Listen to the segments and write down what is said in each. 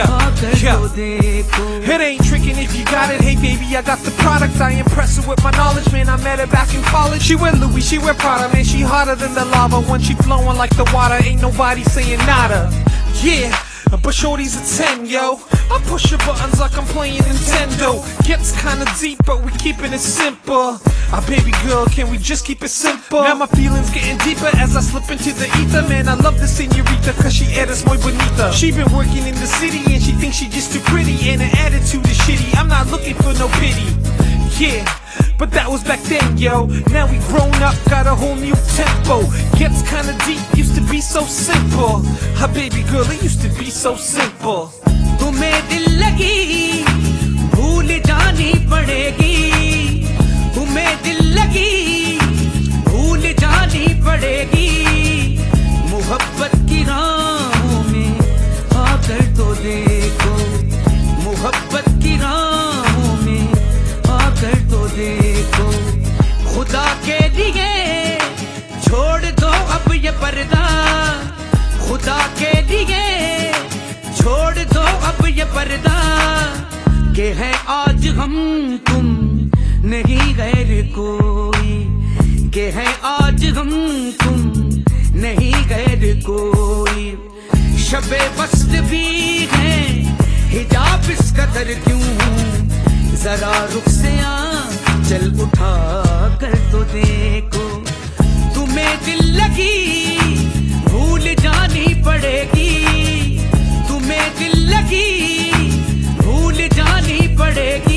It ain't tricking if you got it. Hey baby, I got the product. I impress her with my knowledge, man. I met her back in college. She wear Louis, she wear Prada, man. She hotter than the lava when she flowing like the water. Ain't nobody saying nada. Yeah, but shorty's a 10, yo. I push her buttons like I'm playing Nintendo. Gets kinda deep, but we keeping it simple. Baby girl, can we just keep it simple? Now my feelings getting deeper as I slip into the ether. Man, I love the señorita, cause she eres muy bonita. She been working in the city and she thinks she just too pretty, and her attitude is shitty. I'm not looking for no pity. Yeah, but that was back then, yo. Now we grown up, got a whole new tempo. Gets kinda deep, used to be so simple. Baby girl, it used to be so simple. तुम्हें दिल लगी भूल जानी पड़ेगी, तुम्हें दिल लगी भूल जानी पड़ेगी। मोहब्बत की राहों में आकर तो देखो, मोहब्बत की राहों में आकर तो देखो। खुदा के लिए छोड़ दो अब ये पर्दा, खुदा के लिए छोड़ दो अब ये पर्दा। के हैं आज हम तुम नहीं गैर कोई, के हैं आज हम तुम नहीं गैर कोई। शबे वस्त भी है हिजाब इस कदर क्यों, जरा रुख से चल उठा कर तो देखो। तुम्हें दिल लगी भूल जानी पड़ेगी, तुम्हें दिल लगी भूल जानी पड़ेगी।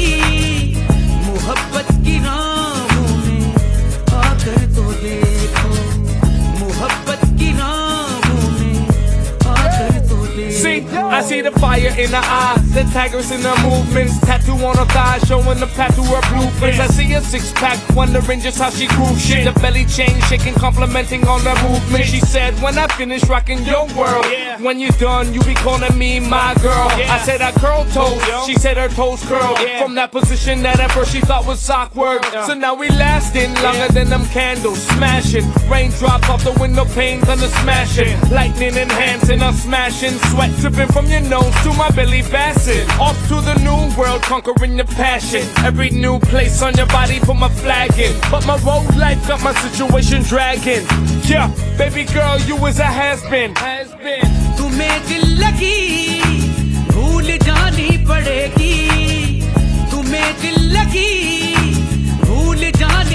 मोहब्बत की राहों में आकर तो देखो, मोहब्बत की राहों में आकर तो देखो। See, I see the fire in her eyes, the tigers in her movements, tattoo on her thigh, showing the path to her blueprints. I see a six-pack, wondering just how she grew shit. The belly chain shaking, complimenting on her movement. She said, when I finish rocking your world, when you're done, you be calling me my girl. I said I curl toes, she said her toes curl. From that position that at first she thought was awkward. So now we lasting longer than them candles, smashing. Raindrops off the window pane, thunder smashing. Lightning enhancing, us smashing. Sweat dripping from your nose to my belly bassin'. Off to the new world, conquering the passion. Every new place on your body, put my flag in. But my road life got my situation dragging. Yeah, baby girl, you was a has-been. तुम्हें दिल लगी भूल जानी पड़ेगी, तुम्हें दिल लगी भूल जानी